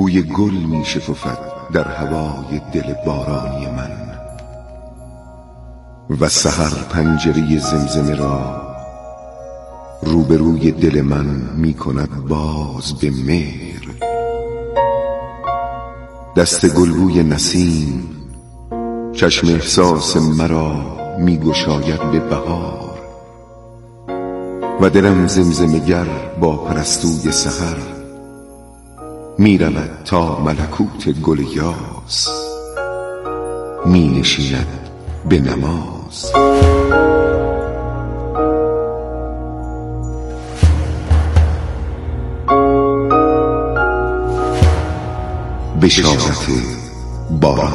بوی گل می شکفد در هوای دل بارانی من و سحر پنجره زمزمه را روبروی دل من می کند باز به مهر. دست گلبوی نسیم چشم احساس مرا می گشاید به بهار و دلم زمزمه‌گر با پرستوی سحر می رود تا ملکوت گل یاس می نشیند به نماز. بشارت باران.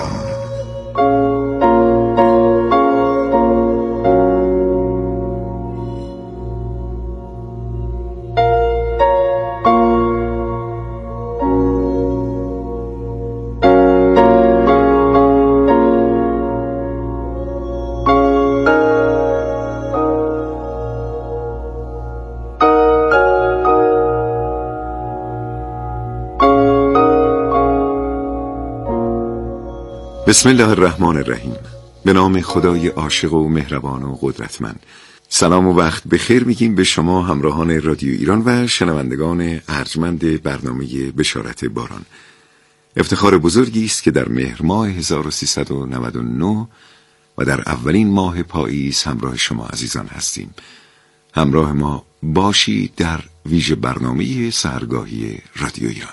بسم الله الرحمن الرحیم. به نام خدای عاشق و مهربان و قدرتمند. سلام و وقت بخیر میگیم به شما همراهان رادیو ایران و شنوندگان ارجمند برنامه بشارت باران. افتخار بزرگی است که در مهر ماه 1399 و در اولین ماه پاییز همراه شما عزیزان هستیم. همراه ما باشید در ویژه برنامه سحرگاهی رادیو ایران.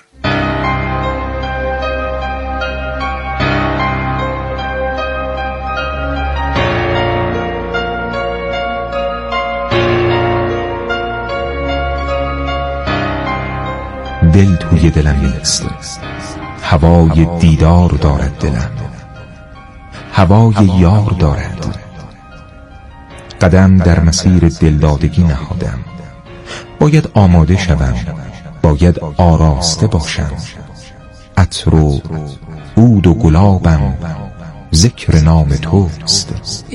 دل توی دلم نیست، هوای دیدار دارد دلم، هوای یار دارد. قدم در مسیر دلدادگی نهادم، باید آماده شوم، باید آراسته باشم. عطر و عود و گلابم ذکر نام توست.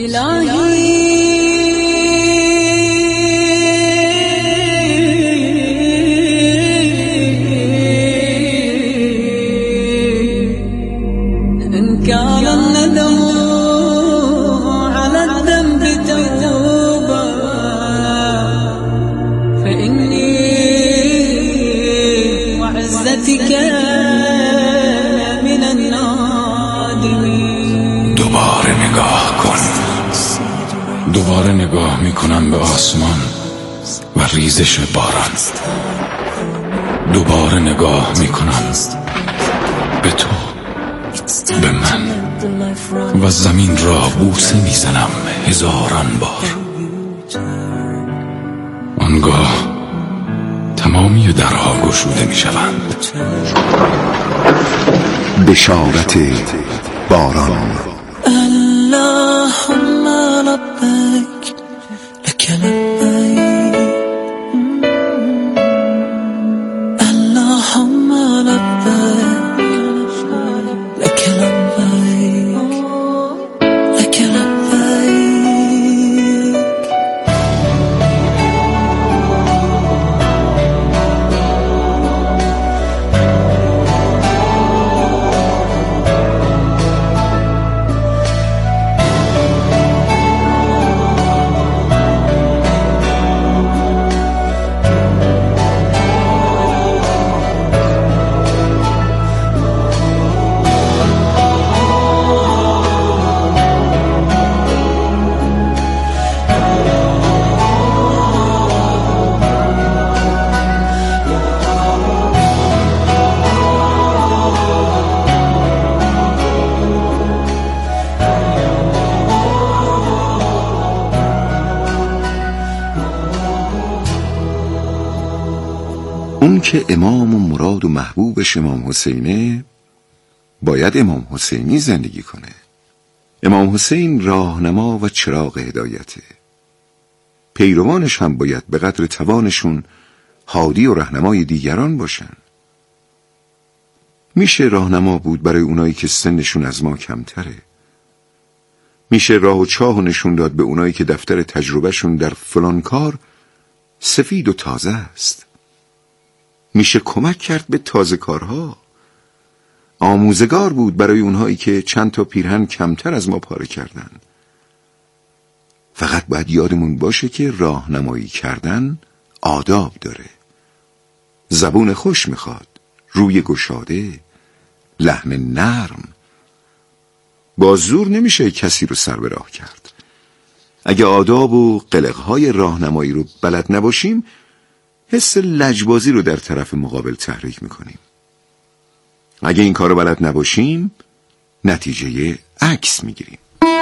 دوباره نگاه کن. دوباره نگاه میکنم به آسمان و ریزش باران. دوباره نگاه میکنم به تو، به من و زمین را بوسه میزنم هزاران بار. آنگاه تمامی درها گشوده میشوند. بشارت باران. اللهم لبیک لک لبیک، اللهم لبیک لک لبیک لک لبیک. اون که امام و مراد و محبوبش امام حسینه باید امام حسینی زندگی کنه. امام حسین راهنما و چراغ هدایته. پیروانش هم باید به قدر توانشون هادی و راهنمای دیگران باشن. میشه راهنما بود برای اونایی که سنشون از ما کمتره. میشه راه و چاه نشون داد به اونایی که دفتر تجربهشون در فلان کار سفید و تازه است. میشه کمک کرد به تازه کارها. آموزگار بود برای اونهایی که چند تا پیرهن کمتر از ما پاره کردن. فقط باید یادمون باشه که راهنمایی کردن آداب داره. زبون خوش میخواد، روی گشاده، لحن نرم. با زور نمیشه کسی رو سر به راه کرد. اگه آداب و قلقهای راهنمایی رو بلد نباشیم، حس لجبازی رو در طرف مقابل تحریک میکنیم. اگه این کار رو بلد نباشیم، نتیجه عکس میگیریم.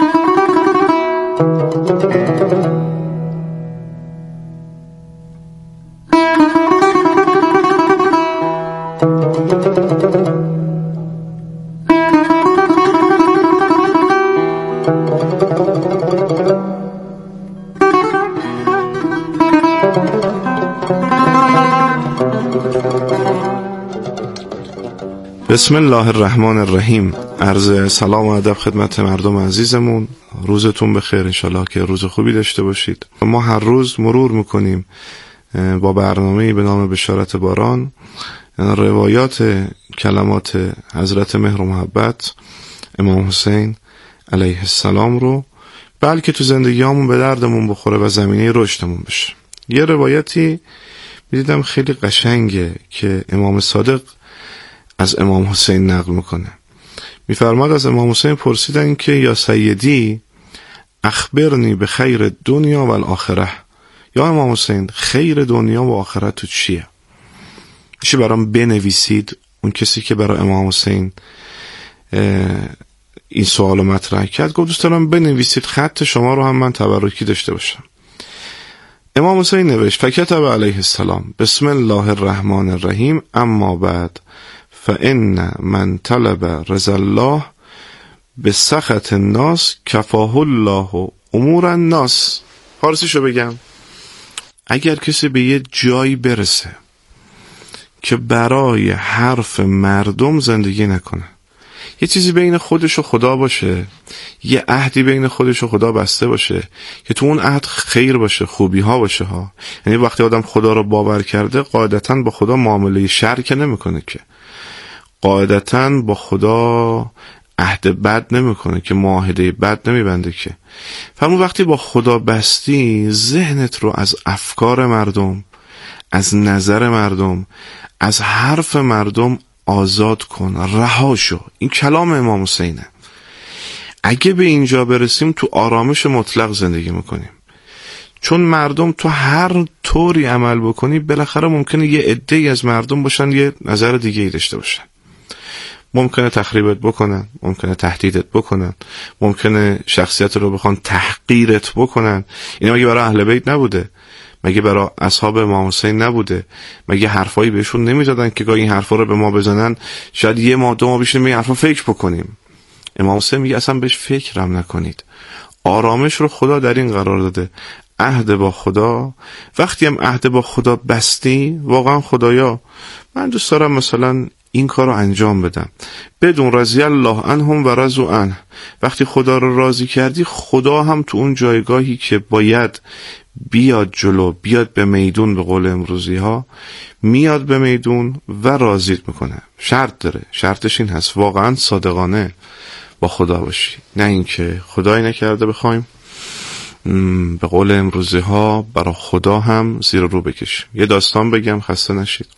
بسم الله الرحمن الرحیم. عرض سلام و ادب خدمت مردم عزیزمون. روزتون بخیر، انشالله که روز خوبی داشته باشید. ما هر روز مرور میکنیم با برنامه‌ای به نام بشارت باران روایات کلمات حضرت مهر و محبت امام حسین علیه السلام رو، بلکه تو زندگیامون به دردمون بخوره و زمینه رشدمون بشه. یه روایتی میدیدم خیلی قشنگه که امام صادق از امام حسین نقل میکنه. میفرماد از امام حسین پرسیدن که یا سیدی اخبرنی به خیر دنیا و الاخره، یا امام حسین خیر دنیا و آخرت تو چیه؟ میشه برام بنویسید؟ اون کسی که برای امام حسین این سوالو مطرح کرد گفت دوست دارم بنویسید، خط شما رو هم من تبرکی داشته باشم. امام حسین نوشت فکتب علیه السلام بسم الله الرحمن الرحیم اما بعد فإن من طلب رضا الله بسخط الناس کفاه الله امور الناس. فارسیشو بگم، اگر کسی به یه جایی برسه که برای حرف مردم زندگی نکنه، یه چیزی بین خودش و خدا باشه، یه عهدی بین خودش و خدا بسته باشه که تو اون عهد خیر باشه، خوبی ها باشه ها. یعنی وقتی آدم خدا رو باور کرده قاعدتاً با خدا معامله شر که نمیکنه، که قاعدتاً با خدا عهد بد نمیکنه، که معاهده بد نمیبنده. که فرمون وقتی با خدا بستی، ذهنت رو از افکار مردم، از نظر مردم، از حرف مردم آزاد کن، رها شو. این کلام امام حسینه. اگه به اینجا برسیم تو آرامش مطلق زندگی میکنیم، چون مردم تو هر طوری عمل بکنی بالاخره ممکنه یه عده‌ای از مردم باشن یه نظر دیگه ای داشته باشن. ممکنه تخریبت بکنن، ممکنه تهدیدت بکنن، ممکنه شخصیت رو بخوان تحقیرت بکنن. اینا مگه برای اهل بیت نبوده؟ مگه برای اصحاب امام حسین نبوده؟ مگه حرفایی بهشون نمیزدن که گاهی این حرفا رو به ما بزنن شاید یه ماه دو ماه بشینیم این حرفا فکر بکنیم؟ امام حسین میگه اصلا بهش فکرم نکنید. آرامش رو خدا در این قرار داده، عهد با خدا. وقتی هم عهد با خدا بستی، واقعا خدایا من دوست دارم مثلا این کار رو انجام بدم، بدون رضی الله عنهم و رضوا عنه. وقتی خدا رو راضی کردی، خدا هم تو اون جایگاهی که باید بیاد جلو، بیاد به میدون، به قول امروزی ها میاد به میدون و راضیت میکنه. شرط داره، شرطش این هست واقعا صادقانه با خدا باشی، نه اینکه خدایی نکرده بخوایم به قول امروزی ها برای خدا هم زیر رو بکشیم. یه داستان بگم خسته نشید.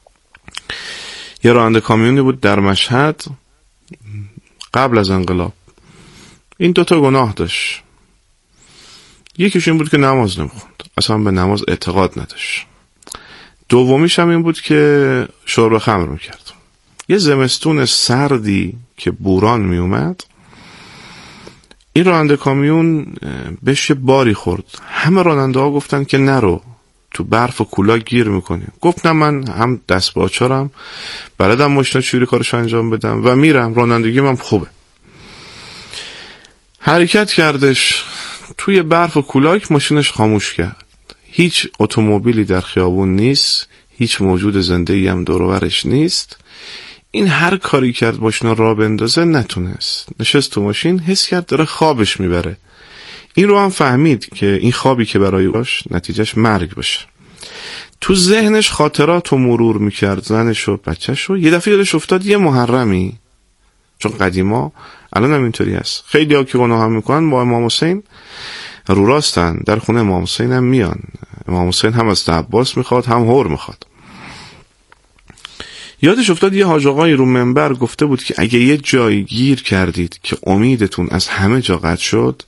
یه راننده کامیونی بود در مشهد قبل از انقلاب. این دوتا گناه داشت. یکیش این بود که نماز نمیخوند، اصلا به نماز اعتقاد نداشت. دومیش هم این بود که شرب خمر میکرد. یه زمستون سردی که بوران میومد، این راننده کامیون بهش باری خورد. همه راننده ها گفتن که نرو، تو برف و کولا گیر میکنیم. گفت نه، من هم دست باچارم، بلدم ماشینا چجوری کارش انجام بدم و میرم، رانندگی من خوبه. حرکت کردش توی برف و کولاک، ماشینش خاموش کرد. هیچ اتومبیلی در خیابون نیست، هیچ موجود زنده‌ای هم دور و برش نیست. این هر کاری کرد ماشینا راه بندازه نتونست. نشست تو ماشین، حس کرد داره خوابش میبره. این رو هم فهمید که این خوابی که برای باش نتیجهش مرگ باشه. تو ذهنش خاطرات رو مرور میکرد، زنش و بچهش رو. یه دفعه یادش افتاد یه محرمی چون قدیما الان هم اینطوری هست، خیلی ها که گناه هم میکنن با امام حسین رو راستن، در خونه امام حسین هم میان. امام حسین هم از عباس میخواد، هم هور میخواد. یادش افتاد یه حاج آقایی رو منبر گفته بود که اگه یه جایی گیر کردید که امیدتون از همه جا قطع شد،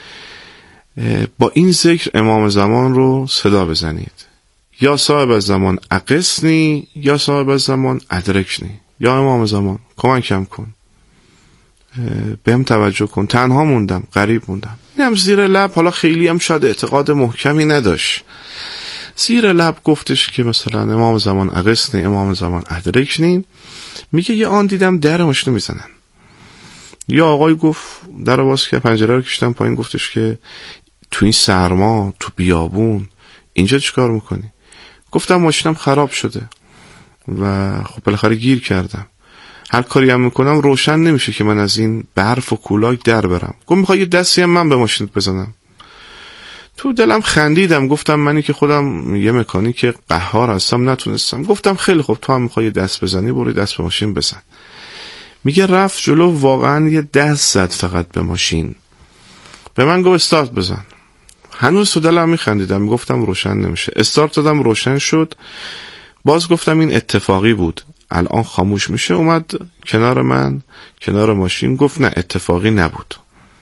با این ذکر امام زمان رو صدا بزنید: یا صاحب الزمان اقسنی، یا صاحب الزمان ادرکنی. یا امام زمان کمکم کن، بهم توجه کن، تنها موندم، غریب موندم. اینم زیر لب، حالا خیلی هم شاید اعتقاد محکمی نداشت، زیر لب گفتش که مثلا امام زمان اقسنی، امام زمان ادرکنی. میگه یه آن دیدم در ماشین میزنن. یا آقای گفت، در باز که پنجره رو کشیدم پایین، گفتش که تو این سرما، تو بیابون اینجا چیکار میکنی؟ گفتم ماشینم خراب شده و خب بالاخره گیر کردم، هر کاری هم میکنم روشن نمیشه که من از این برف و کولاک در برم. گفت میخوای یه دستی هم من به ماشینت بزنم؟ تو دلم خندیدم، گفتم منی که خودم یه مکانیک قهار هستم نتونستم. گفتم خیلی خوب، تو هم میخوای یه دست بزنی، برو دست به ماشین بزن. میگه رفت جلو، واقعا یه دست زد فقط به ماشین، به من گفت استارت بزن. هنوز تو دلم میخندیدم، میگفتم روشن نمیشه. استارت دادم، روشن شد. باز گفتم این اتفاقی بود، الان خاموش میشه. اومد کنار من، کنار ماشین، گفت نه اتفاقی نبود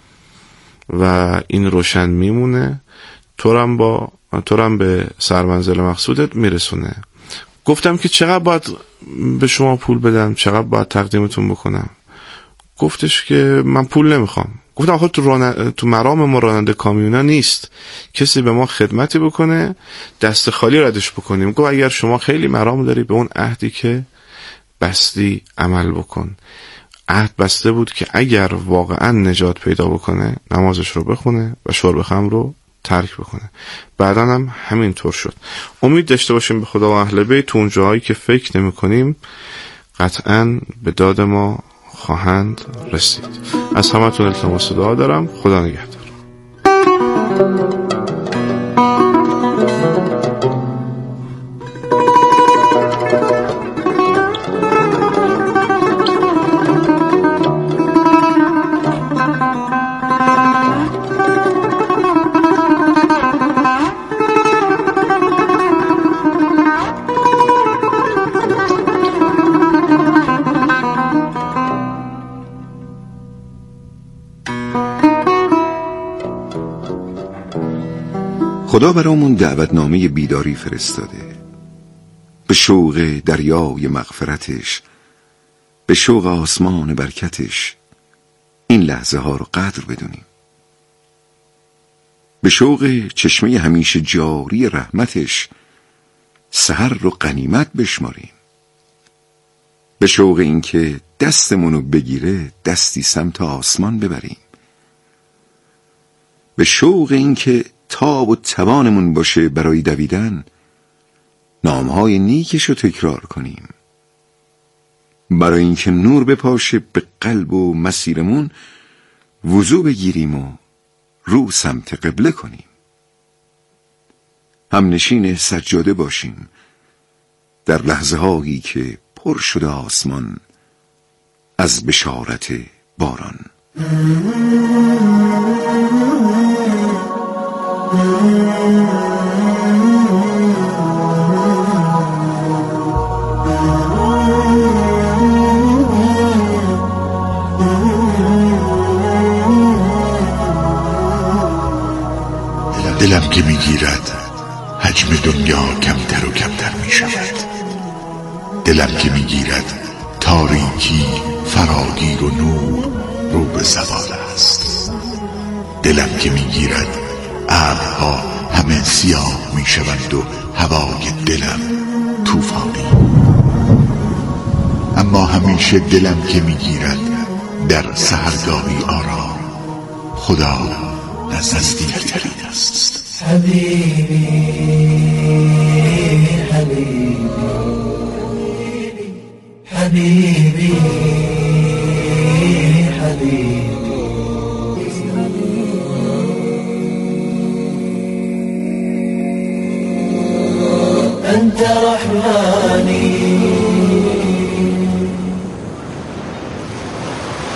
و این روشن میمونه، تورم به سرمنزل مقصودت میرسونه. گفتم که چقدر باید به شما پول بدم، چقدر باید تقدیمتون بکنم؟ گفتش که من پول نمیخوام. گفتم آخه تو مرام ما راننده کامیونا نیست کسی به ما خدمتی بکنه دست خالی ردش بکنیم. گفت اگر شما خیلی مرام داری، به اون عهدی که بستی عمل بکن. عهد بسته بود که اگر واقعا نجات پیدا بکنه، نمازش رو بخونه و شرب خمر رو ترک بکنه. بعداً هم همین طور شد. امید داشته باشیم به خدا و اهل بیت، تو اون جاهایی که فکر نمی کنیم قطعاً به داد ما خواهند رسید. از همتون التماس دعا دارم. خدا نگهدار. خدا برامون دعوتنامه بیداری فرستاده، به شوق دریای مغفرتش، به شوق آسمان برکتش این لحظه ها رو قدر بدونیم، به شوق چشمه همیشه جاری رحمتش سحر رو غنیمت بشماریم، به شوق اینکه دستمونو بگیره دستی سمت آسمان ببریم، به شوق اینکه تاب و توانمون باشه برای دویدن نامهای نیکش رو تکرار کنیم، برای اینکه نور بپاشه به قلب و مسیرمون وضو بگیریم و رو سمت قبله کنیم، هم نشین سجاده باشیم در لحظه هایی که پر شده آسمان از بشارت باران. دلم که میگیرد حجم دنیا کمتر و کمتر میشود، دلم که میگیرد تاریکی فراگیر و نور رو به زوال است، دلم که میگیرد ابرها همه سیاه میشوند و هوای دلم طوفانی، اما همیشه دلم که میگیرد در سحرگاهی آرام، خدا نزدیکترین است. حبیبی حبیبی حبیبی حبیبی أنت رحماني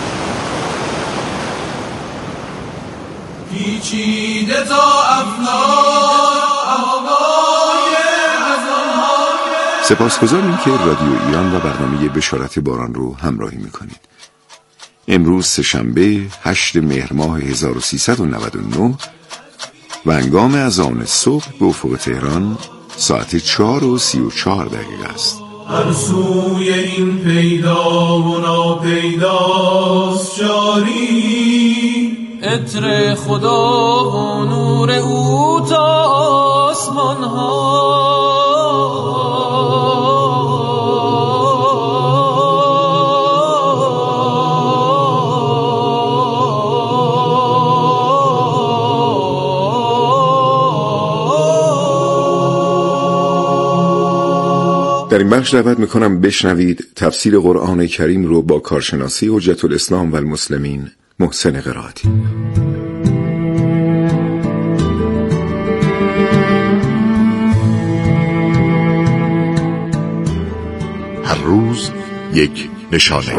پیچیده تا افلاک آوای ازانهای. سپاسگزاریم که رادیو ایران و برنامه بشارت باران رو همراهی میکنید. امروز سه‌شنبه 8 مهر ماه 1399 و هنگام اذان صبح به افق تهران ساعت 4:34 است. هر سوی این پیدا و ناپیداست جاری، عطر خدا و نور او تا آسمان ها. در این بخش دعوت میکنم بشنوید تفسیر قرآن کریم رو با کارشناسی حجت الاسلام و المسلمین محسن قرائتی. هر روز یک نشانه.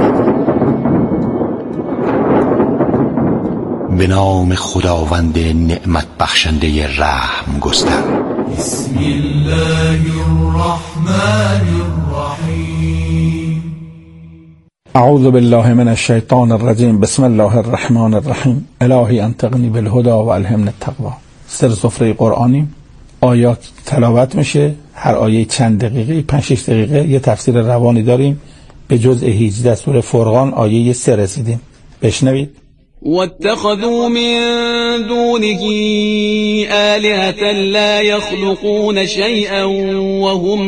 به نام خداوند نعمت بخشنده رحم گستر. بسم الله الرحمن الرحیم. اعوذ بالله من الشیطان الرجیم. بسم الله الرحمن الرحیم. الهی انطقنی بالهدى و الهمنی التقوی. سر سفره قرآنی، آیات تلاوت میشه، هر آیه چند دقیقه، 5-6 دقیقه. یه تفسیر روانی داریم. به جزء 18 سوره فرقان آیه 3 رسیدیم. بشنوید. واتخذوا من دونه آلهة لا يخلقون شيئا وهم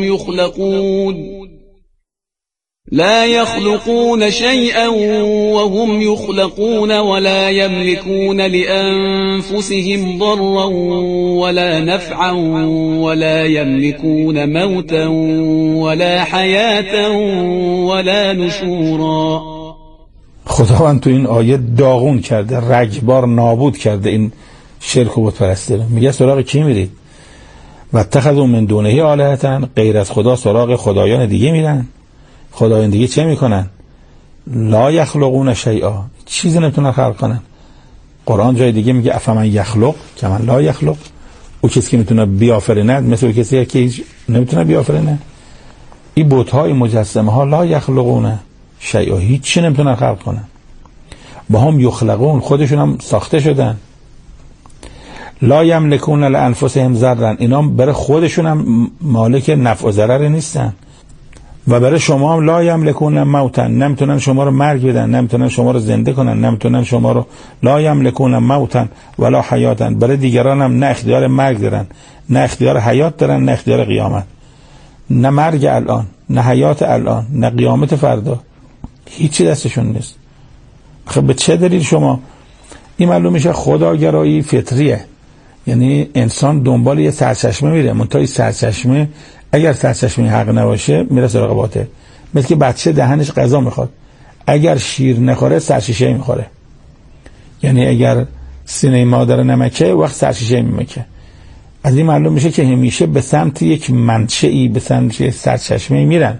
يخلقون ولا يملكون لأنفسهم ضرا ولا نفعا ولا يملكون موتا ولا حياة ولا نشورا. خداوند تو این آیه داغون کرده، رگبار نابود کرده این شرک و بتپرستی رو. میگه سراغ کی میرید؟ و اتخذوا من دونه آلهة، غیر از خدا سراغ خدایان دیگه میرن. خدایان دیگه چه میکنن؟ لا یخلقون شیئا، چیزی نمیتونن خلق کنن. قرآن جای دیگه میگه افمن یخلق کمن لا یخلق، او کسی که میتونه بیافرینه مثل کسی که نمیتونه بیافرینه. این بت‌های مجسمه ها لا یخلقون شیئا، هیچی نمیتونن خلق کنن. با هم یخلقون، خودشون هم ساخته شدن. لا یملکون لانفسهم ضرا، اینا برای خودشون هم مالک نفع و ضرر نیستن. و برای شما هم لا یملکون موتا، نمیتونن شما رو مرگ بدن، نمیتونن شما رو زنده کنن، نمیتونن شما رو. لا یملکون موتا ولا حیاتا، برای دیگران هم نه اختیار مرگ دارن، نه اختیار حیات دارن، نه اختیار قیامت. نه مرگ الان، نه حیات الان، نه قیامت فردا، هیچی دستشون نیست. خب به چه دلیل شما؟ این معلوم میشه خداگرایی فطریه، یعنی انسان دنبال یه سرچشمه میره، منتها سرچشمه اگر سرچشمه حق نباشه میره سراغ باطل. مثل که بچه دهنش غذا میخواد، اگر شیر نخوره سرشیشه میخوره. یعنی اگر سینه مادر نمکه وقت سرشیشه میمکه. از این معلوم میشه که همیشه به سمت یک منشئی، به سمت یک سرچشمه میرن.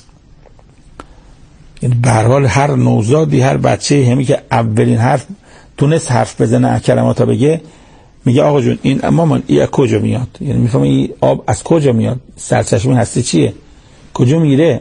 یعنی به هر حال هر نوزادی، هر بچه همی که اولین حرف تونست حرف بزنه، کلماتا بگه، میگه آقا جون این مامان این از کجا میاد؟ یعنی میفهمه این آب از کجا میاد، سرچشمه هستی چیه، کجا میره،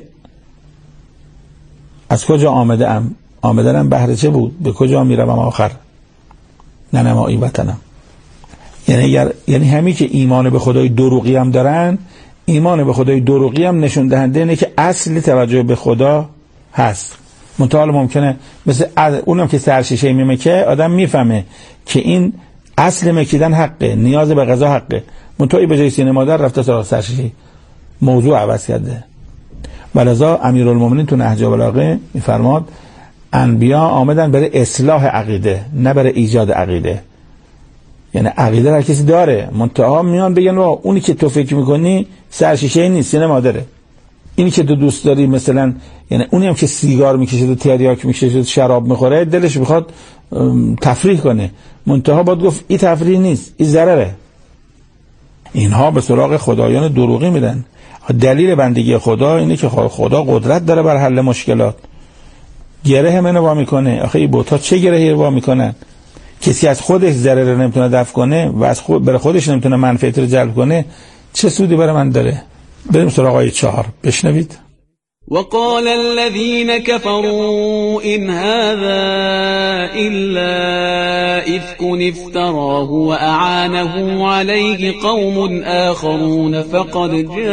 از کجا آمدنم بهر چه بود، به کجا میروم آخر، ننمایی وطنم. یعنی همین که ایمان به خدای دروغی هم دارن، ایمان به خدای دروغی هم نشون دهنده اینه که اصل توجه به خدا هست. منتها ممکنه مثل اونم که سرشیشه میمکه، آدم میفهمه که این اصل مکیدن حقه، نیاز به غذا حقه، منتها به جای سینه مادر رفته سراغ سرشیشه، موضوع عوض کرده. ولذا امیرالمومنین تو نهج البلاغه میفرماد انبیا آمدن برای اصلاح عقیده، نه برای ایجاد عقیده. یعنی عقیده هر کسی داره، منتها میان بگن اونی که تو فکر میکنی سرشیشه نیست، سینه مادره. اینی که تو دوست داری مثلا، یعنی اونی هم که سیگار میکشه و تریاک میکشه و شراب میخوره، دلش میخواد تفریح کنه، منتها باید گفت این تفریح نیست، این ضرره. اینها به سراغ خدایان دروغی میرن. دلیل بندگی خدا اینه که خدا قدرت داره بر حل مشکلات. گره منو وا میکنه. آخه این بوتا چه گرهی وا میکنن؟ کسی از خودش ضرر رو نمیتونه دفع کنه و از برای خودش نمیتونه منفعت رو جلب کنه، چه سودی برای من داره؟ بریم سراغ آیه 4 بشنوید. وقال الذين كفروا إن هذا إلا إفك افتراه وأعانه عليه قوم آخرون فقد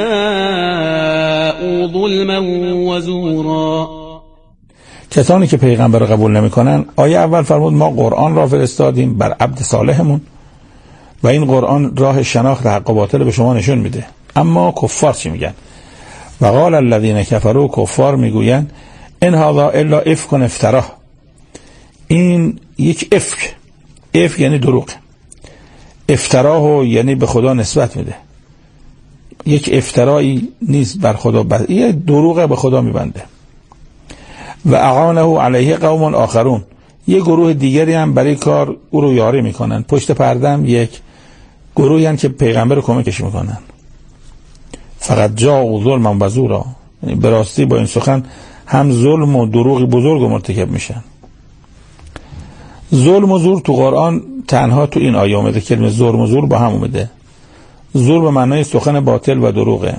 جاءوا ظلما وزورا. کسانی که پیغمبر رو قبول نمی‌کنن، آیه اول فرمود ما قرآن را فرستادیم بر عبد صالحمون و این قرآن راه شناخت حق و باطل به شما نشون میده. اما کفار چی میگن؟ وقال الذين كفروا، کفار میگویند ان هذا الا افک افتراه، این یک افک یعنی دروغ، افتراه یعنی به خدا نسبت میده، یک افترایی نیست بر خدا، یه دروغ به خدا میبنده. و اعانه علیه قوم آخرون، یه گروه دیگری هم برای کار او رو یاری میکنن، پشت پرده هم یک گروهی هم که پیغمبر رو کمکش میکنن. فقط جاءوا ظلما و زورا، یعنی به راستی با این سخن هم ظلم و دروغ بزرگ مرتکب میشن. ظلم و زور تو قرآن تنها تو این آیه اومده، کلمه ظلم و زور با هم اومده. زور به معنای سخن باطل و دروغه.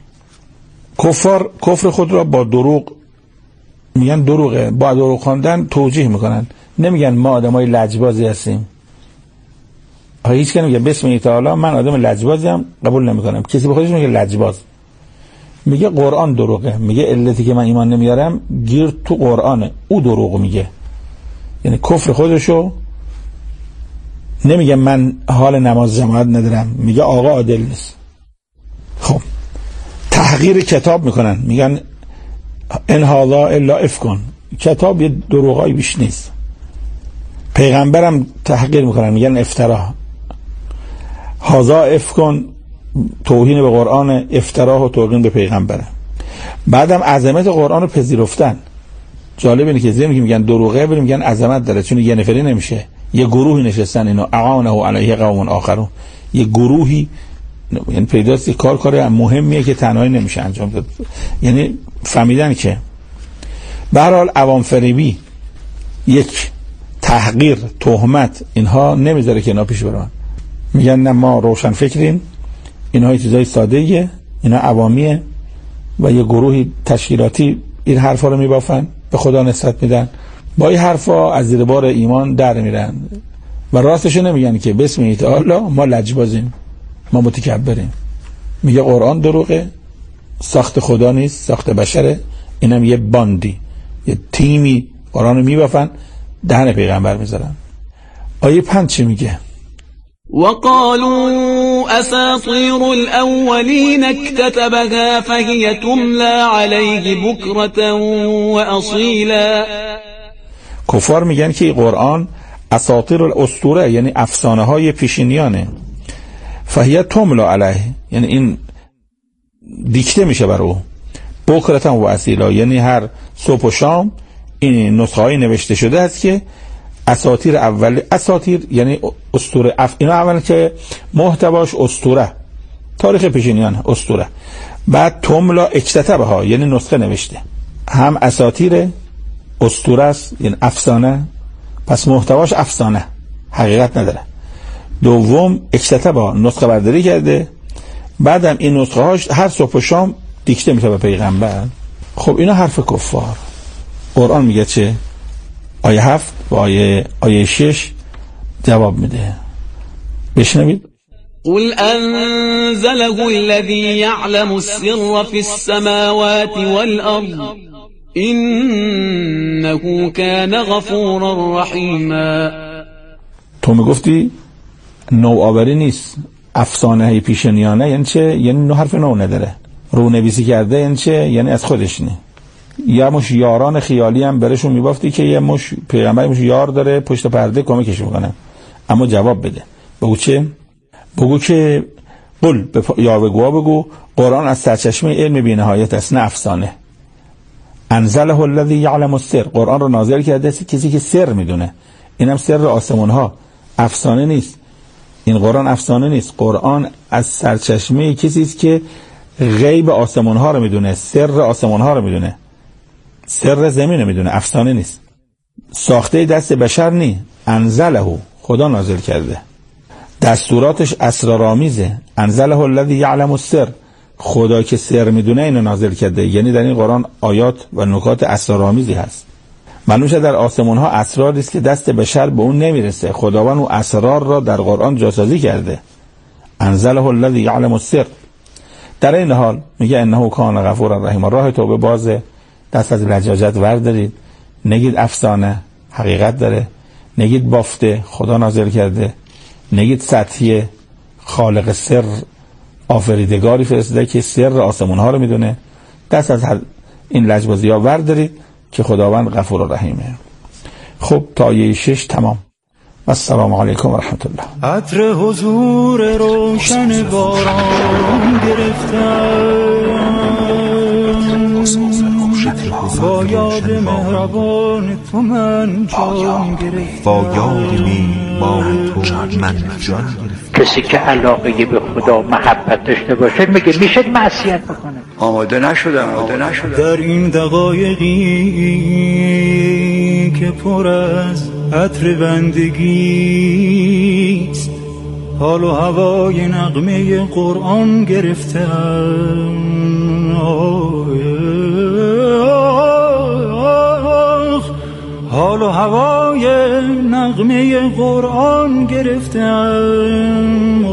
کفر خود را با دروغ میگن دروغه، با دروغ خواندن توجیه میکنن، نمیگن ما آدمای لجبازی هستیم. هیچ کسی میگه بسم الله تعالی من آدم لجبازی ام قبول نمیکنم، کسی به خودش میگه لجباز. میگه قرآن دروغه، میگه علتی که من ایمان نمیارم گیر تو قرآنه، او دروغ میگه. یعنی کفر خودشو نمیگه من حال نماز جماعت ندارم، میگه آقا عادل نیست. خب تحقیر کتاب میکنن، میگن ان هذا الا افک، کتاب یه دروغای بیش نیست. پیغمبرم تحقیر میکنن، میگن افترا. هذا افک توهین به قرآن، افترا و توهین به پیغمبره. بعدم عظمت قرآن رو پذیرفتن. جالب اینه که زمین که میگن دروغه ولی میگن عظمت داره، چون یه نفری نمیشه، یه گروهی نشستن اینا اعانه علیه قوم آخرون، یه گروهی، یعنی پیداست کار مهمیه که تنهایی نمیشه انجام داد. یعنی فهمیدن که به هر حال عوام فریبی، یک تحقیر، تهمت، اینها نمیذاره که اینا پیش برن. میگن نه ما روشن فکریم، اینها چیزای ساده‌ایه، اینا عوامیه و یه گروهی تشکیلاتی این حرفا رو میبافن، به خدا نسبت میدن، با این حرفا از زیر بار ایمان در میرن و راستش نمیگن که بسم الله تعالی ما لجبازیم، ما متکبریم. میگه قرآن دروغه، ساخت خدا نیست، ساخت بشره. اینم یه باندی، یه تیمی قرآن رو میبافن، دهن پیغمبر میذارن. آیه 5 چی میگه؟ وقالوا اساطیر الاولین اکتتبها فهی تملی علیه بکرة و اصیلا. کفار میگن که قرآن اساطیر الاسطوره، یعنی افسانه های پیشینیانه. فهی تملی علیه یعنی این دیکته میشه بر او، بکرة و اصیلا یعنی هر صبح و شام این نسخه های نوشته شده است که اساطیر اول، اساطیر یعنی اسطوره، اینا اول که محتواش اسطوره، تاریخ پیشینیان اسطوره. بعد تملا اکتتبها یعنی نسخه نوشته، هم اساطیر اسطوره است یعنی افسانه، پس محتواش افسانه، حقیقت نداره. دوم اکتتبها نسخه برداری کرده، بعدم این نسخه هاش هر صبح و شام دیکته میشه به پیغمبر. خب اینا حرف کفار. قرآن میگه چه؟ آیه 7 و آیه 6 جواب میده، بشنوید. قل انزله الذي يعلم السر في السماوات والارض انه كان غفورا رحیما. تو میگفتی نوآوری نیست، افسانه پیشینیانه. یعنی چه؟ یعنی حرف نو نداره، رونویسی کرده. یعنی چه؟ یعنی از خودش نه. یه مش یاران خیالی هم برشون میبافتی که یه مش پیغمبر مش یار داره پشت پرده کمکش میکنه. اما جواب بده، بگو چه؟ بگو که قل یا بگو قرآن از سرچشمه علم بی نهایت است، نه افسانه. انزله الذی یعلم السر، قرآن رو نازل کرده کسی که سر میدونه، اینم سر آسمان ها، افسانه نیست. این قرآن افسانه نیست، قرآن از سرچشمه کسی است که غیب آسمان ها رو میدونه، سر آسمان ها رو میدونه، سر زمین رو میدونه، افسانه نیست، ساخته دست بشر نی. انزله، خدا نازل کرده. دستوراتش اسرارآمیزه. انزله الذی یعلم السر، خدا که سر میدونه اینو نازل کرده. یعنی در این قرآن آیات و نکات اسرارآمیزی هست. معلوم شد در آسمان ها اسراری است که دست بشر به اون نمیرسه. خداوند اون اسرار را در قرآن جاسازی کرده. انزله الذی یعلم السر. در این حال میگه انه کان غفورا رحیما. راه توبه بازه، دست از لجاجت وردارید. نگید افسانه، حقیقت داره. نگید بافته، خدا نازل کرده. نگید سطحیه، خالق سر آفریدگاری فرستاده که سر آسمان ها رو میدونه. دست از این لجبازی ها وردارید که خداوند غفور و رحیمه. خب تا آیه 6 تمام. السلام علیکم و رحمت الله. عطر حضور روشن باران گرفتم، با یاد مهربان تو من جان گرفتم، با یاد مهربان تو من جان گرفتم. کسی که علاقه به خدا محبت داشته باشه میگه میشه معصیت بکنه. آماده نشدم. در این دقایقی که پر از عطر بندگیست، حال و هوای نغمه قرآن گرفتم. حال و هوای نغمه قرآن گرفتم.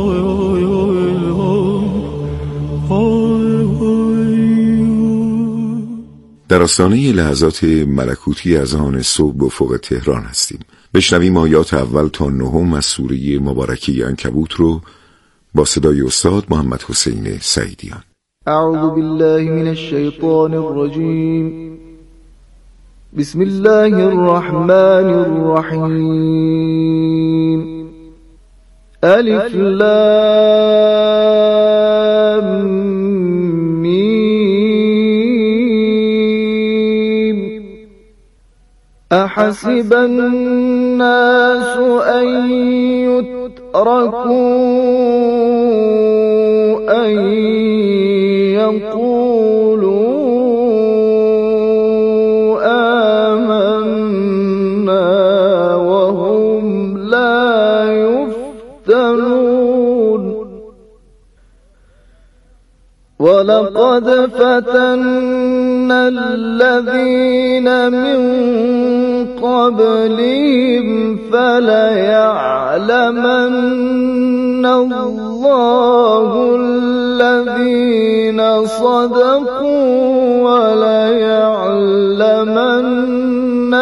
در آستانه لحظات ملکوتی از آن صبح افق تهران هستیم. بشنویم آیات اول تا 9 از سوره مبارکه عنکبوت رو با صدای استاد محمد حسین سعیدیان. اعوذ بالله من الشیطان الرجیم. بسم الله الرحمن الرحیم. الف لام میم. احسب الناس ان يتركوا ان يقولوا آمنا وهم لا يفتنون. ولقد فتنا الذين من قبلهم فليعلمن الله الذين صدقوا وليعلمن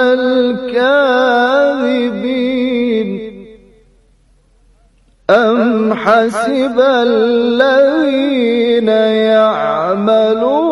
الكاذبين. أم حسب الذين يعملون